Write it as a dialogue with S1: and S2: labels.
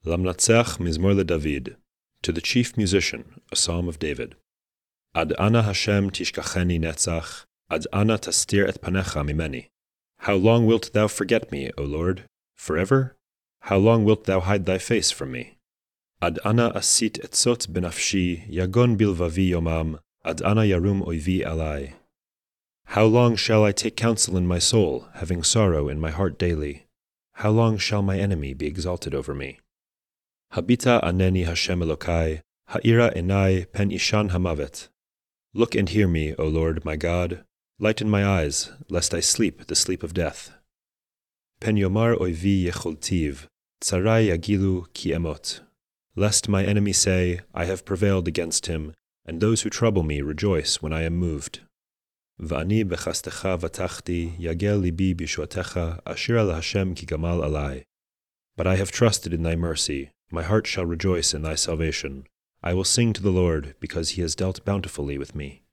S1: Lamnatseach Mizmor LeDavid, to the chief musician, a psalm of David. Ad ana Hashem tishkacheni netzach, ad ana tastir et panecha mimeni. How long wilt thou forget me, O Lord? Forever? How long wilt thou hide thy face from me? Ad ana asit etzot benafshi, yagon bilvavi yomam, ad ana yarum oivi alai. How long shall I take counsel in my soul, having sorrow in my heart daily? How long shall my enemy be exalted over me? Habita aneni Hashem Elokai, ha'ira enai pen ishan hamavet. Look and hear me, O Lord my God. Lighten my eyes, lest I sleep the sleep of death. Pen yomar oivi yecholtiv, tsarai yagilu ki emot. Lest my enemy say, I have prevailed against him, and those who trouble me rejoice when I am moved. Va'ani bechastecha vatachti, yagel libi bishwatecha, asher al Hashem ki gamal alai. But I have trusted in thy mercy. My heart shall rejoice in thy salvation. I will sing to the Lord, because he has dealt bountifully with me.